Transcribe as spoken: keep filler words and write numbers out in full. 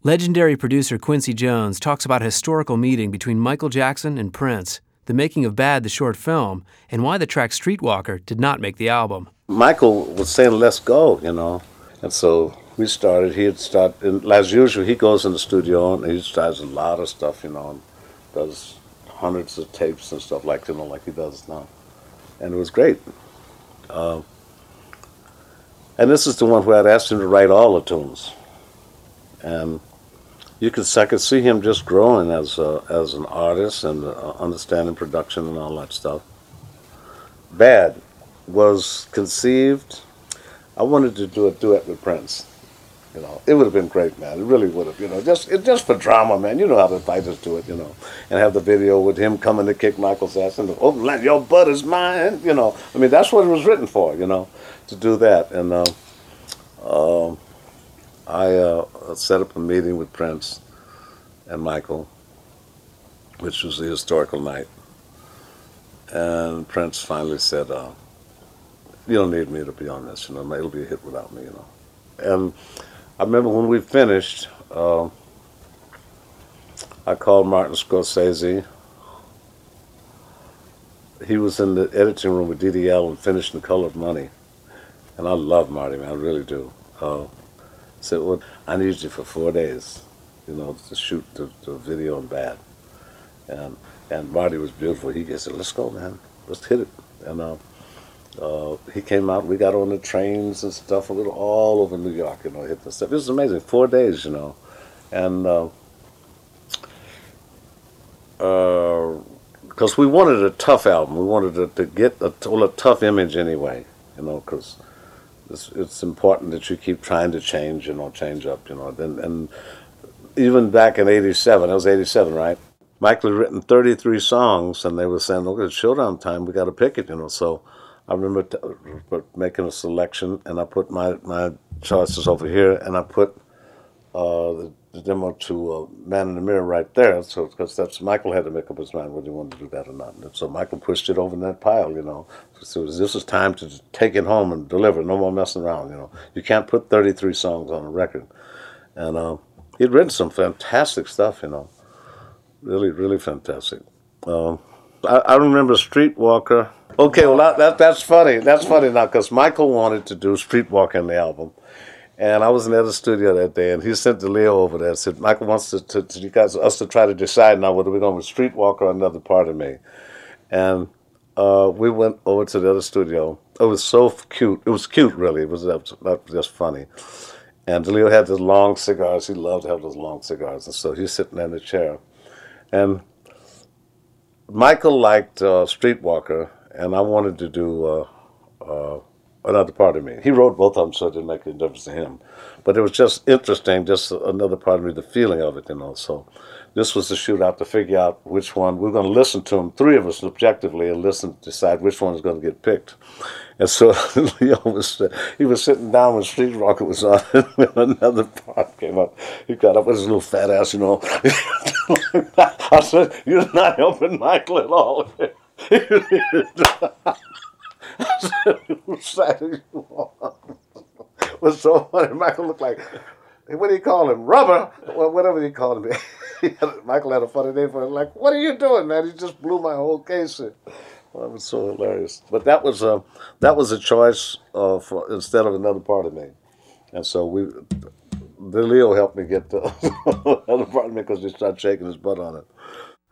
Legendary producer Quincy Jones talks about a historical meeting between Michael Jackson and Prince, the making of Bad, the short film, and why the track Streetwalker did not make the album. Michael was saying, let's go, you know. And so we started, he'd start, and as usual, he goes in the studio and he starts a lot of stuff, you know, and does hundreds of tapes and stuff like, you know, like he does now. And it was great. Uh, and this is the one where I'd asked him to write all the tunes. And you could, I could see him just growing as a, as an artist and uh, understanding production and all that stuff. Bad was conceived. I wanted to do a duet with Prince. You know, it would have been great, man. It really would have. You know, just it, just for drama, man. You know how the fighters do it. You know, and have the video with him coming to kick Michael's ass and oh, your butt is mine. You know, I mean that's what it was written for. You know, to do that. And uh, uh, I uh, set up a meeting with Prince and Michael, which was the historical night. And Prince finally said, uh, "You don't need me to be on this. You know, it'll be a hit without me." You know, and I remember when we finished, uh, I called Martin Scorsese. He was in the editing room with D D L and finishing The Color of Money. And I love Marty, man, I really do. Uh, said, well, I need you for four days, you know, to shoot the, the video in Bad. And and Marty was beautiful. He said, let's go, man, let's hit it. And uh, Uh, he came out, we got on the trains and stuff, we were all over New York, you know, hitting the stuff. It was amazing, four days, you know. And, because uh, uh, we wanted a tough album, we wanted to, to get a, well, a tough image anyway, you know, because it's, it's important that you keep trying to change, you know, change up, you know. And, and even back in eighty-seven, that was eighty-seven, right? Michael had written thirty-three songs, and they were saying, okay, it's showdown time, we got to pick it, you know, so I remember t making a selection, and I put my, my choices over here, and I put uh, the, the demo to uh, Man in the Mirror right there, so because that's Michael had to make up his mind whether he wanted to do that or not. And so Michael pushed it over in that pile, you know. So this is time to take it home and deliver, no more messing around, you know. You can't put thirty-three songs on a record. And uh, he'd written some fantastic stuff, you know, really, really fantastic. Uh, I, I remember Streetwalker. Okay, well, that, that, that's funny. That's funny now, because Michael wanted to do Streetwalker in the album. And I was in the other studio that day, and he sent DeLeo over there and said, Michael wants to, to, to you guys, us to try to decide now whether we're going with Streetwalker or Another Part of Me. And uh, we went over to the other studio. It was so cute. It was cute, really. It was, that was just funny. And DeLeo had those long cigars. He loved to have those long cigars. And so he's sitting in the chair. And Michael liked uh, Streetwalker, and I wanted to do uh, uh, Another Part of Me. He wrote both of them, so it didn't make any difference to him. But it was just interesting, just another part of me, the feeling of it, you know. So this was the shootout to figure out which one. We're going to listen to them, three of us objectively, and listen, decide which one is going to get picked. And so Leo was, he was sitting down when Streetwalker was on, and when Another Part came up, he got up with his little fat ass, you know. I said, you're not helping Michael at all. I said, whose side are you on? It was so funny. Michael looked like, what do you call him? Rubber? Well, whatever he called him. He had, Michael had a funny name for him. Like, what are you doing, man? He just blew my whole case in. Well, that was so hilarious. But that was a, that was a choice of, instead of Another Part of Me. And so we, DeLeo helped me get the Another Part of Me because he started shaking his butt on it.